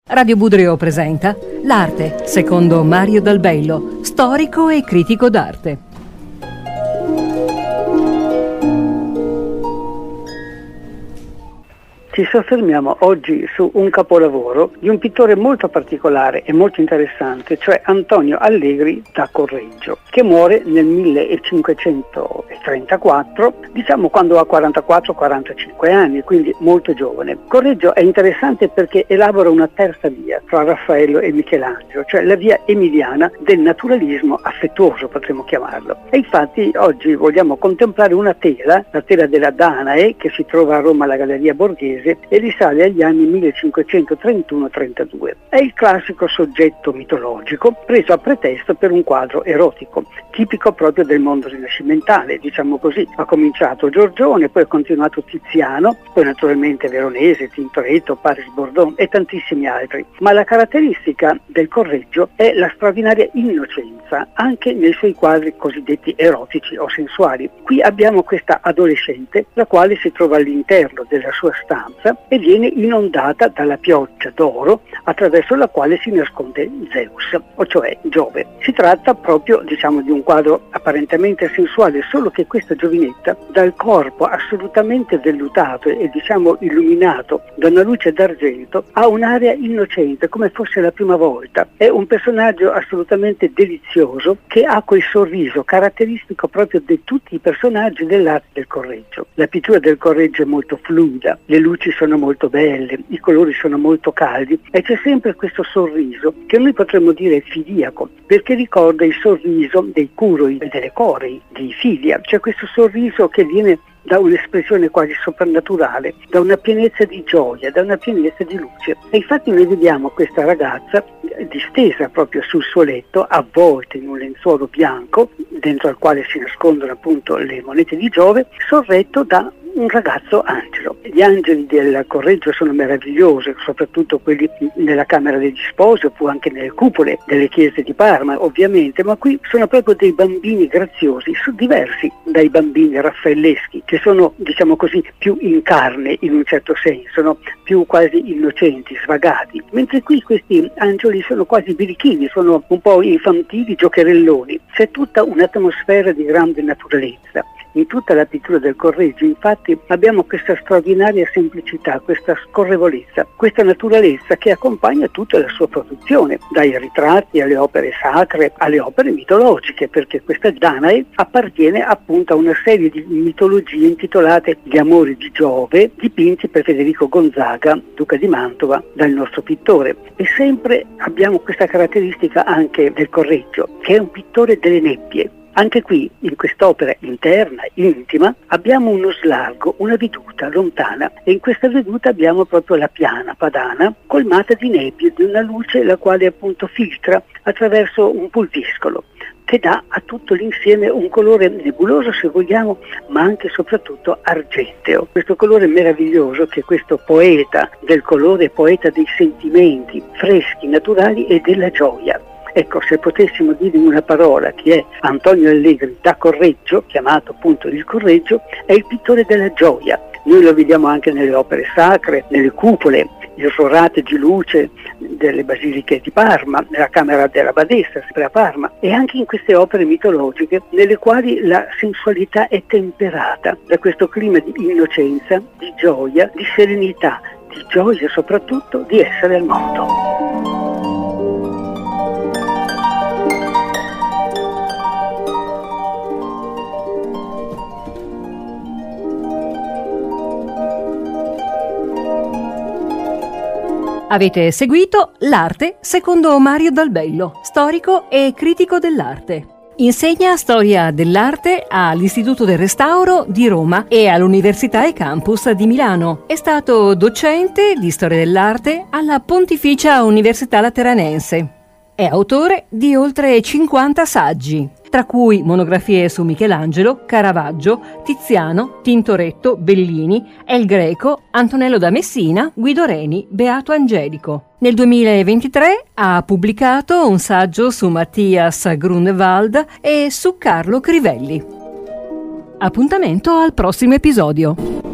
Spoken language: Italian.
Radio Budrio presenta L'arte, secondo Mario Dal Bello, storico e critico d'arte. Ci soffermiamo oggi su un capolavoro di un pittore molto particolare e molto interessante, cioè Antonio Allegri da Correggio, che muore nel 1534, diciamo quando ha 44-45 anni, quindi molto giovane. Correggio è interessante perché elabora una terza via tra Raffaello e Michelangelo, cioè la via emiliana del naturalismo affettuoso, potremmo chiamarlo. E infatti oggi vogliamo contemplare una tela, la tela della Danae, che si trova a Roma alla Galleria Borghese, e risale agli anni 1531-32. È il classico soggetto mitologico preso a pretesto per un quadro erotico, tipico proprio del mondo rinascimentale, diciamo così. Ha cominciato Giorgione, poi ha continuato Tiziano, poi naturalmente Veronese, Tintoretto, Paris Bordon e tantissimi altri. Ma la caratteristica del Correggio è la straordinaria innocenza anche nei suoi quadri cosiddetti erotici o sensuali. Qui abbiamo questa adolescente, la quale si trova all'interno della sua stanza e viene inondata dalla pioggia d'oro attraverso la quale si nasconde Zeus, o cioè Giove. Si tratta proprio, diciamo, di un quadro apparentemente sensuale, solo che questa giovinetta, dal corpo assolutamente vellutato e diciamo illuminato da una luce d'argento, ha un'aria innocente, come fosse la prima volta. È un personaggio assolutamente delizioso che ha quel sorriso caratteristico proprio di tutti i personaggi dell'arte del Correggio. La pittura del Correggio è molto fluida, le luci sono molto belle, i colori sono molto caldi e c'è sempre questo sorriso che noi potremmo dire filiaco, perché ricorda il sorriso dei curoi e delle corei di Filia, cioè questo sorriso che viene da un'espressione quasi soprannaturale, da una pienezza di gioia, da una pienezza di luce. E infatti noi vediamo questa ragazza distesa proprio sul suo letto, avvolta in un lenzuolo bianco, dentro al quale si nascondono appunto le monete di Giove, sorretto da un ragazzo angelo. Gli angeli del Correggio sono meravigliosi, soprattutto quelli nella Camera degli Sposi, oppure anche nelle cupole delle chiese di Parma, ovviamente, ma qui sono proprio dei bambini graziosi, diversi dai bambini raffaelleschi, che sono, diciamo così, più in carne in un certo senso, no? Più quasi innocenti, svagati, mentre qui questi angeli sono quasi birichini, sono un po' infantili, giocherelloni. C'è tutta un'atmosfera di grande naturalezza. In tutta la pittura del Correggio, infatti, abbiamo questa straordinaria semplicità, questa scorrevolezza, questa naturalezza che accompagna tutta la sua produzione, dai ritratti alle opere sacre, alle opere mitologiche, perché questa Danae appartiene appunto a una serie di mitologie intitolate Gli amori di Giove, dipinti per Federico Gonzaga, duca di Mantova, dal nostro pittore. E sempre abbiamo questa caratteristica anche del Correggio, che è un pittore delle nebbie. Anche qui, in quest'opera interna, intima, abbiamo uno slargo, una veduta lontana, e in questa veduta abbiamo proprio la piana padana colmata di nebbie, di una luce la quale appunto filtra attraverso un pulviscolo, che dà a tutto l'insieme un colore nebuloso, se vogliamo, ma anche e soprattutto argenteo. Questo colore meraviglioso che questo poeta del colore, poeta dei sentimenti freschi, naturali e della gioia. Ecco, se potessimo dire in una parola chi è Antonio Allegri da Correggio, chiamato appunto il Correggio, è il pittore della gioia. Noi lo vediamo anche nelle opere sacre, nelle cupole, irrorate di luce delle basiliche di Parma, nella camera della Badessa, sempre a Parma, e anche in queste opere mitologiche nelle quali la sensualità è temperata da questo clima di innocenza, di gioia, di serenità, di gioia soprattutto di essere al mondo. Avete seguito L'arte secondo Mario Dal Bello, storico e critico dell'arte. Insegna storia dell'arte all'Istituto del Restauro di Roma e all'Università e Campus di Milano. È stato docente di storia dell'arte alla Pontificia Università Lateranense. È autore di oltre 50 saggi, tra cui monografie su Michelangelo, Caravaggio, Tiziano, Tintoretto, Bellini, El Greco, Antonello da Messina, Guido Reni, Beato Angelico. Nel 2023 ha pubblicato un saggio su Mattias Grunewald e su Carlo Crivelli. Appuntamento al prossimo episodio.